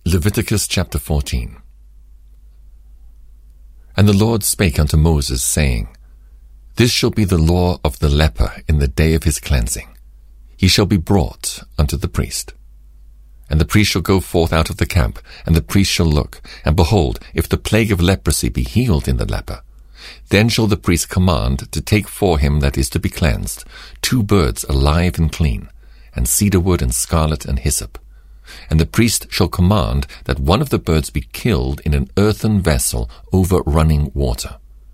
Leviticus chapter 14. And the Lord spake unto Moses, saying, This shall be the law of the leper in the day of his cleansing. He shall be brought unto the priest. And the priest shall go forth out of the camp, and the priest shall look, and behold, if the plague of leprosy be healed in the leper, then shall the priest command to take for him that is to be cleansed 2 birds alive and clean, and cedar wood and scarlet and hyssop. And the priest shall command that one of the birds be killed in an earthen vessel over running water.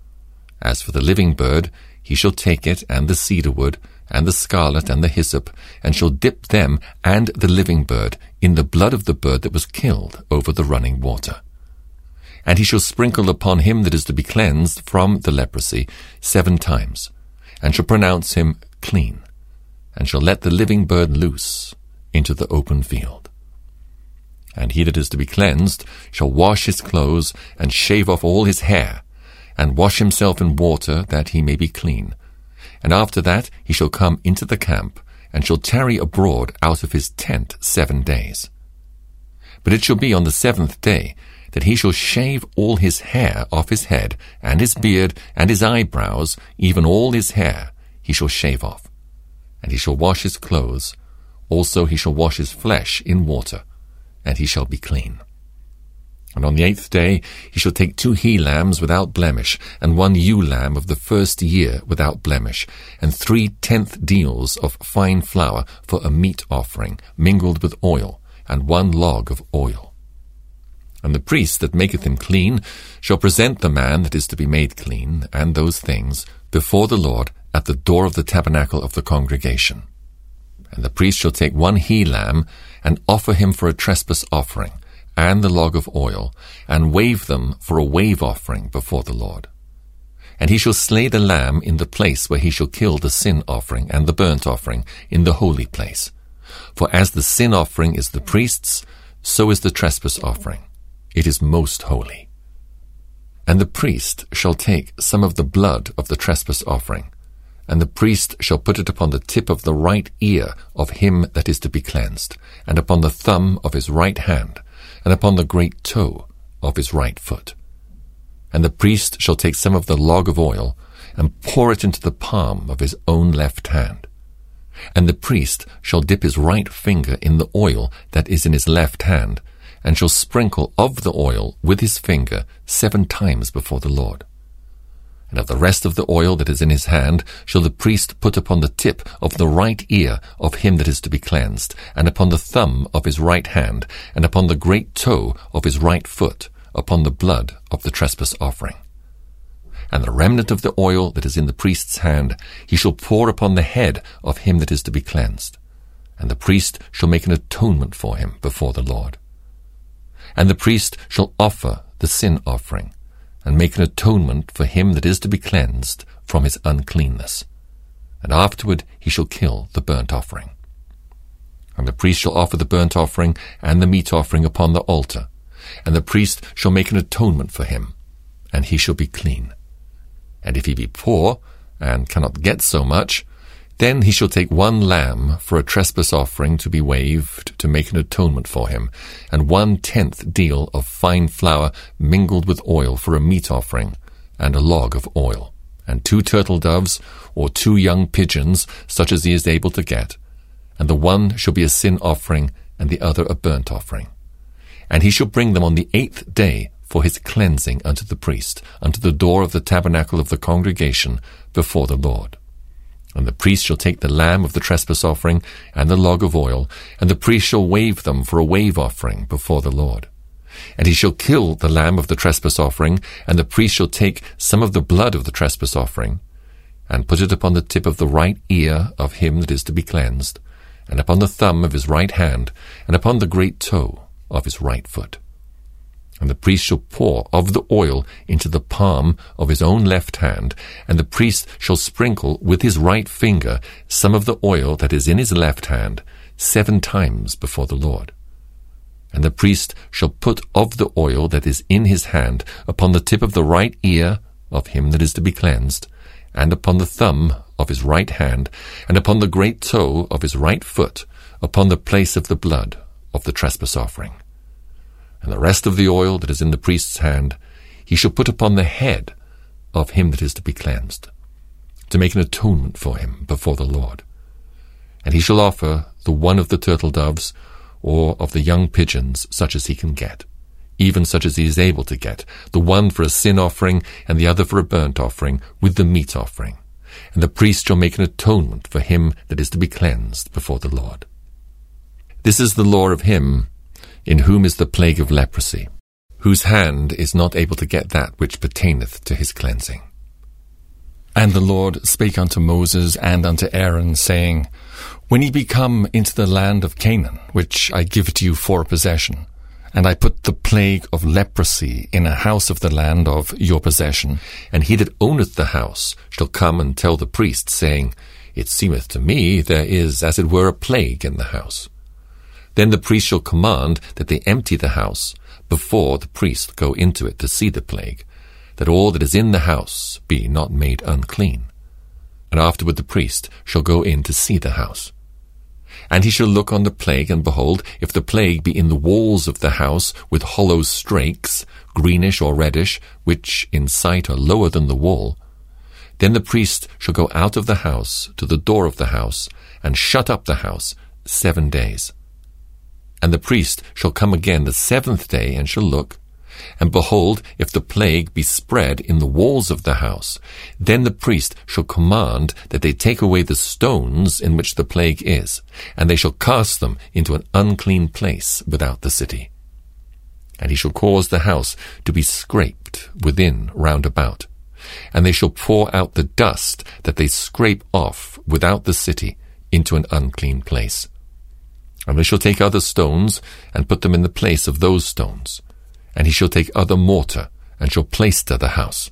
As for the living bird, he shall take it, and the cedar wood, and the scarlet, and the hyssop, and shall dip them and the living bird in the blood of the bird that was killed over the running water. And he shall sprinkle upon him that is to be cleansed from the leprosy 7 times, and shall pronounce him clean, and shall let the living bird loose into the open field. And he that is to be cleansed shall wash his clothes, and shave off all his hair, and wash himself in water, that he may be clean. And after that he shall come into the camp, and shall tarry abroad out of his tent 7 days. But it shall be on the 7th day that he shall shave all his hair off his head, and his beard, and his eyebrows, even all his hair he shall shave off. And he shall wash his clothes, also he shall wash his flesh in water, and he shall be clean. And on the 8th day he shall take 2 he-lambs without blemish, and 1 ewe-lamb of the first year without blemish, and 3/10 deals of fine flour for a meat offering, mingled with oil, and 1 log of oil. And the priest that maketh him clean shall present the man that is to be made clean, and those things, before the Lord at the door of the tabernacle of the congregation. And the priest shall take 1 he-lamb, and offer him for a trespass offering, and the log of oil, and wave them for a wave offering before the Lord. And he shall slay the lamb in the place where he shall kill the sin offering and the burnt offering in the holy place. For as the sin offering is the priest's, so is the trespass offering. It is most holy. And the priest shall take some of the blood of the trespass offering, and the priest shall put it upon the tip of the right ear of him that is to be cleansed, and upon the thumb of his right hand, and upon the great toe of his right foot. And the priest shall take some of the log of oil, and pour it into the palm of his own left hand. And the priest shall dip his right finger in the oil that is in his left hand, and shall sprinkle of the oil with his finger 7 times before the Lord. And of the rest of the oil that is in his hand shall the priest put upon the tip of the right ear of him that is to be cleansed, and upon the thumb of his right hand, and upon the great toe of his right foot, upon the blood of the trespass offering. And the remnant of the oil that is in the priest's hand he shall pour upon the head of him that is to be cleansed, and the priest shall make an atonement for him before the Lord. And the priest shall offer the sin offering, and make an atonement for him that is to be cleansed from his uncleanness. And afterward he shall kill the burnt offering. And the priest shall offer the burnt offering and the meat offering upon the altar, and the priest shall make an atonement for him, and he shall be clean. And if he be poor, and cannot get so much, then he shall take 1 lamb for a trespass offering to be waved, to make an atonement for him, and 1/10 deal of fine flour mingled with oil for a meat offering, and a log of oil, and 2 turtle doves, or 2 young pigeons, such as he is able to get, and the one shall be a sin offering, and the other a burnt offering. And he shall bring them on the 8th day for his cleansing unto the priest, unto the door of the tabernacle of the congregation before the Lord. And the priest shall take the lamb of the trespass offering and the log of oil, and the priest shall wave them for a wave offering before the Lord. And he shall kill the lamb of the trespass offering, and the priest shall take some of the blood of the trespass offering, and put it upon the tip of the right ear of him that is to be cleansed, and upon the thumb of his right hand, and upon the great toe of his right foot. And the priest shall pour of the oil into the palm of his own left hand, and the priest shall sprinkle with his right finger some of the oil that is in his left hand 7 times before the Lord. And the priest shall put of the oil that is in his hand upon the tip of the right ear of him that is to be cleansed, and upon the thumb of his right hand, and upon the great toe of his right foot, upon the place of the blood of the trespass offering. And the rest of the oil that is in the priest's hand he shall put upon the head of him that is to be cleansed, to make an atonement for him before the Lord. And he shall offer the one of the turtle doves, or of the young pigeons, such as he can get, even such as he is able to get, the one for a sin offering, and the other for a burnt offering, with the meat offering. And the priest shall make an atonement for him that is to be cleansed before the Lord. This is the law of him in whom is the plague of leprosy, whose hand is not able to get that which pertaineth to his cleansing. And the Lord spake unto Moses and unto Aaron, saying, When ye be come into the land of Canaan, which I give to you for a possession, and I put the plague of leprosy in a house of the land of your possession, and he that owneth the house shall come and tell the priest, saying, It seemeth to me there is as it were a plague in the house. Then the priest shall command that they empty the house before the priest go into it to see the plague, that all that is in the house be not made unclean. And afterward the priest shall go in to see the house. And he shall look on the plague, and behold, if the plague be in the walls of the house with hollow strakes, greenish or reddish, which in sight are lower than the wall, then the priest shall go out of the house to the door of the house, and shut up the house 7 days. And the priest shall come again the 7th day, and shall look, and behold, if the plague be spread in the walls of the house, then the priest shall command that they take away the stones in which the plague is, and they shall cast them into an unclean place without the city. And he shall cause the house to be scraped within round about, and they shall pour out the dust that they scrape off without the city into an unclean place. And they shall take other stones, and put them in the place of those stones. And he shall take other mortar, and shall plaister the house.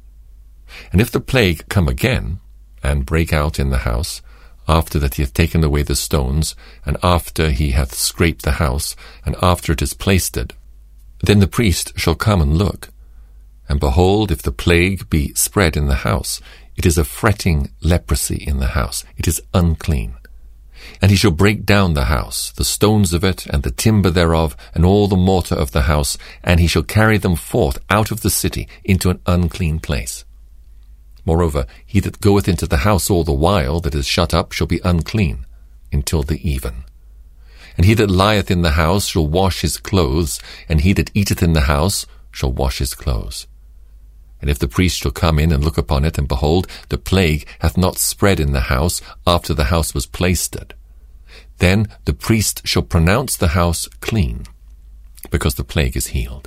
And if the plague come again, and break out in the house, after that he hath taken away the stones, and after he hath scraped the house, and after it is plaistered, then the priest shall come and look. And behold, if the plague be spread in the house, it is a fretting leprosy in the house, it is unclean. And he shall break down the house, the stones of it, and the timber thereof, and all the mortar of the house, and he shall carry them forth out of the city into an unclean place. Moreover, he that goeth into the house all the while that is shut up shall be unclean until the even. And he that lieth in the house shall wash his clothes, and he that eateth in the house shall wash his clothes. And if the priest shall come in and look upon it, and behold, the plague hath not spread in the house after the house was plaistered, then the priest shall pronounce the house clean, because the plague is healed.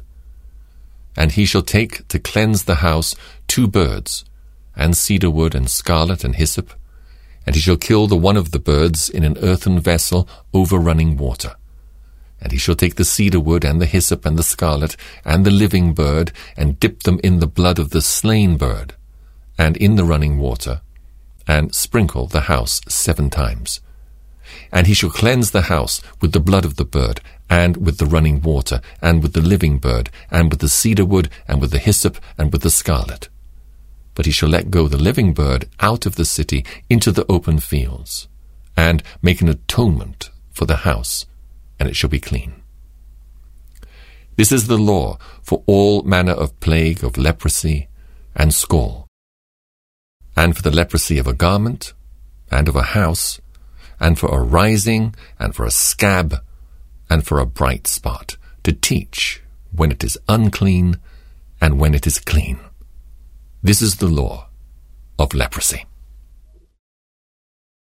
And he shall take to cleanse the house 2 birds, and cedar wood, and scarlet, and hyssop, and he shall kill the one of the birds in an earthen vessel over running water. And he shall take the cedar wood, and the hyssop, and the scarlet, and the living bird, and dip them in the blood of the slain bird, and in the running water, and sprinkle the house 7 times. And he shall cleanse the house with the blood of the bird, and with the running water, and with the living bird, and with the cedar wood, and with the hyssop, and with the scarlet. But he shall let go the living bird out of the city into the open fields, and make an atonement for the house, and it shall be clean. This is the law for all manner of plague of leprosy and scall, and for the leprosy of a garment, and of a house, and for a rising, and for a scab, and for a bright spot, to teach when it is unclean, and when it is clean. This is the law of leprosy.